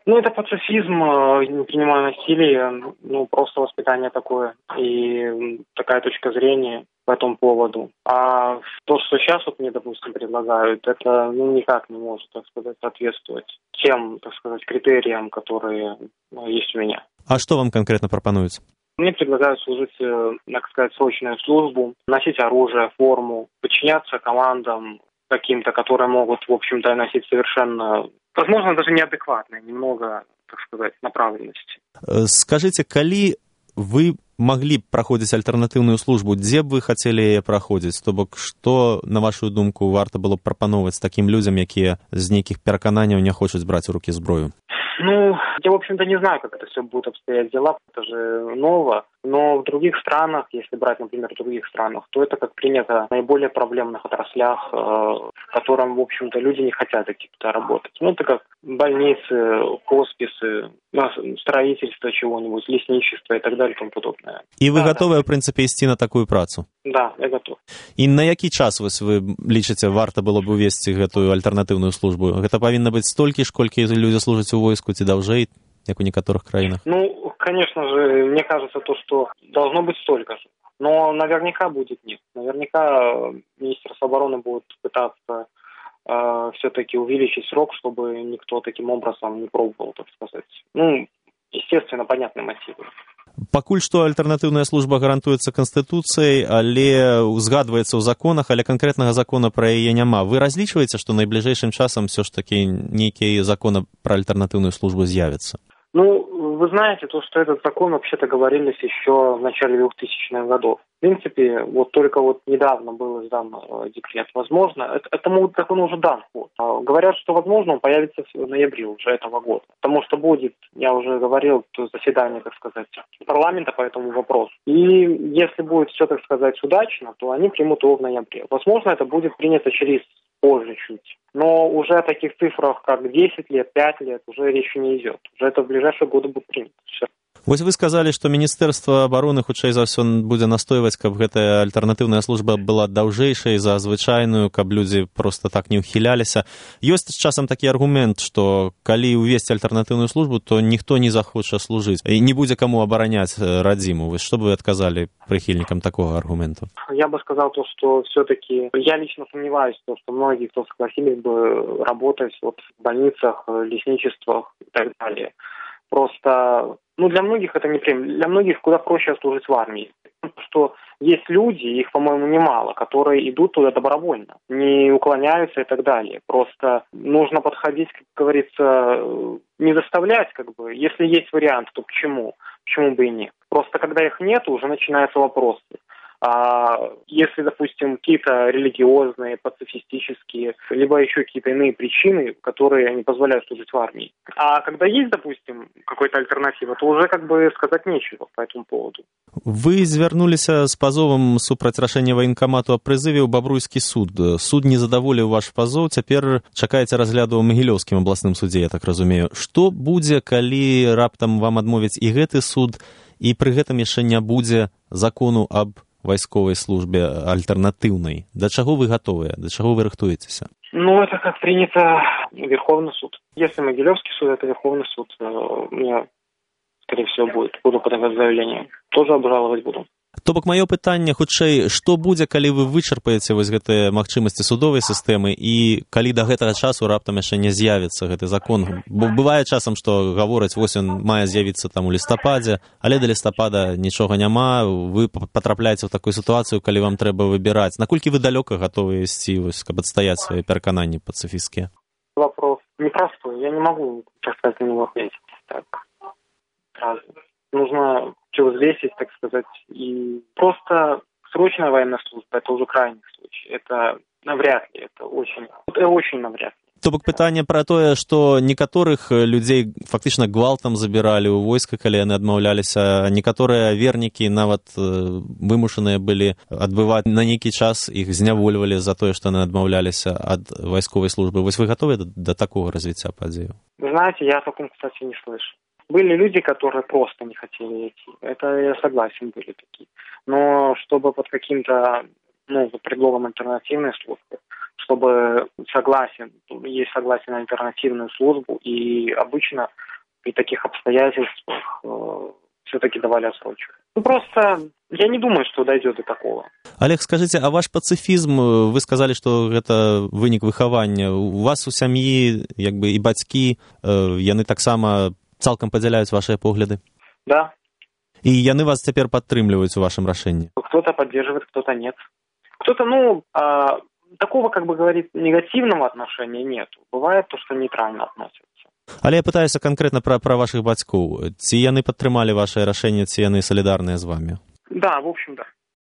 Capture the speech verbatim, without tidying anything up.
Ну, это пацифизм, э, не принимаю насилие, ну, просто воспитание такое и такая точка зрения по этому поводу. А то, что сейчас вот мне, допустим, предлагают, это ну, никак не может, так сказать, соответствовать тем, так сказать, критериям, которые ну, есть у меня. А что вам конкретно пропонуется? Мне предлагают служить, э, так сказать, срочную службу, носить оружие, форму, подчиняться командам каким-то, которые могут, в общем-то, носить совершенно, возможно, даже неадекватные, немного, так сказать, направленности. Скажите, калі вы маглі б праходзіць альтэрнатыўную службу, дзе б вы хацелі яе праходзіць? То бок, што, на вашу думку, варта было б прапаноўваць такім людзям, якія з нейкіх перакананняў не хочуць браць у рукі зброю? Ну, я, в общем-то, не знаю, как это все будет обстоять дела, это же ново. Но в других странах, если брать, например, в других странах, то это, как принято, в наиболее проблемных отраслях, э, в котором, в общем-то, люди не хотят какие-то работать. Ну, это как больницы, хосписы, строительство чего-нибудь, лесничество и так далее и тому подобное. И вы да, готовы, да. в принципе, ісці на такую працу? Да, я готов. І на які час вось вы лічыце, варта было б увесці гэтую альтэрнатыўную службу? Гэта павінна быць столькі ж, колькі людзі служаць у войску, ці даўжэй, як у некаторых краінах? Ну, конечно же, мне кажется, то, что должно быть столько же. Но наверняка будет нет. Наверняка Министерство обороны будет пытаться э, все-таки увеличить срок, чтобы никто таким образом не пробовал, так сказать. Ну, естественно, понятные мотивы. Пакуль што альтэрнатыўная служба гарантуецца Канстытуцыяй, але узгадваецца ў законах, але канкрэтнага закона пра яе няма. Вы разлічваеце, што найбліжэйшым часам все ж таки нейкія законы пра альтэрнатыўную службу з'явяцца? Ну, вы знаете, то, что этот закон вообще-то говорились еще в начале двухтысячных годов. В принципе, вот только вот недавно был издан э, декрет. Возможно, это, этому закону уже дан ход. А, говорят, что, возможно, он появится в ноябре уже этого года. Потому что будет, я уже говорил, то заседание, так сказать, парламента по этому вопросу. И если будет все, так сказать, удачно, то они примут его в ноябре. Возможно, это будет принято через позже чуть. Но уже о таких цифрах, как десять лет, пять лет, уже речи не идет. Уже это в ближайшие годы будет принято. Все. Вось вы сказалі, што Міністэрства абароны хутчэй за ўсё будзе настойваць, каб гэтая альтэрнатыўная служба была даўжэйшай за звычайную, каб людзі проста так не ўхіляліся. Ёсць з часам такі аргумент, што калі ўвесці альтэрнатыўную службу, то ніхто не захоча служыць і не будзе каму абараняць радзіму. Вось што бы вы адказалі прыхільнікам такога аргументу? Я бы сказал то, что все-таки я лично сомневаюсь, то, что многие, кто согласились бы работать вот в больницах, лесничествах и так далее. Просто, ну, для многих это не премия. Для многих куда проще служить в армии. Потому что есть люди, их, по-моему, немало, которые идут туда добровольно, не уклоняются и так далее. Просто нужно подходить, как говорится, не заставлять, как бы. Если есть вариант, то почему? Почему бы и нет? Просто когда их нет, уже начинаются вопросы. А если, допустим, какие-то религиозные, пацифистические, либо еще какие-то иные причины, которые не позволяют служить в армии. А когда есть, допустим, какая-то альтернатива, то уже как бы сказать нечего по этому поводу. Вы звярнуліся з пазовам супраць рашэння ваенкамату аб прызыве ў Бабруйскі суд. Суд не задаволіў ваш пазоў, цяпер чакаеце разгляду ў Магілёўскім абласным судзе, я так разумею. Што будзе, калі раптам вам адмовяць і гэты суд, і пры гэтым яшчэ не будзе закону аб вайсковай службе альтэрнатыўнай? Да чаго вы гатовыя? Да чаго вы рыхтуецеся? Ну, это как принято Верховный суд. Если Могилевский суд, это Верховный суд. Мне, скорее всего, будет. Буду подавать заявление. Тоже обжаловать буду. То бок маё пытанне хутчэй, што будзе, калі вы вычарпаеце вось гэтыя магчымасці судовай сістэмы і калі да гэтага часу раптам яшчэ не з'явіцца гэты закон? Бо бывае часам, што гавораць, вось ён мае з'явіцца там у лістападзе, але да лістапада нічога няма, вы патрапляеце ў такую сітуацыю, калі вам трэба выбіраць. Наколькі вы далёка гатовы ісці, вось, каб адстаяць свае перакананні пацыфісцкія? Вопрос непростой. Я не могу, так сказать, на него ответить так сразу. Нужно все взвесить, так сказать, и просто срочная военная служба, это уже крайний случай. Это навряд ли, это очень, это очень навряд ли. То бок пытанне пра тое, што некаторых людзей фактычна гвалтам забіралі ў войска, калі яны адмаўляліся, некаторыя вернікі нават вымушаныя былі адбываць на нейкі час, іх знявольвалі за тое, што яны адмаўляліся ад вайсковай службы. Вось вы гатовы да, да такога развіцця падзеяў? Вы знаете, я о таком, кстати, не слышу. Были люди, которые просто не хотели идти. Это я согласен, были такие. Но чтобы под каким-то, ну, под предлогом альтернативной службы, чтобы согласен, есть согласие на альтернативную службу, и обычно при таких обстоятельствах все-таки давали отсрочку. Ну, просто я не думаю, что дойдет до такого. Олег, скажите, а ваш пацифізм, вы сказали, что гэта вынік выхавання. У вас у сям'і, як бы, і бацькі, яны таксама цалкам падзяляюць вашыя погляды? Да. И яны вас теперь подтрымливают в вашем решении? Кто-то поддерживает, кто-то нет. Кто-то, ну, а, такого, как бы говорит, негативного отношения нет. Бывает то, что нейтрально относятся. Але я пытаюсь конкретно про, про ваших бацькоў. Ці яны падтрымалі ваше рашэнне, ці яны солідарныя з вами? Да, в общем, да.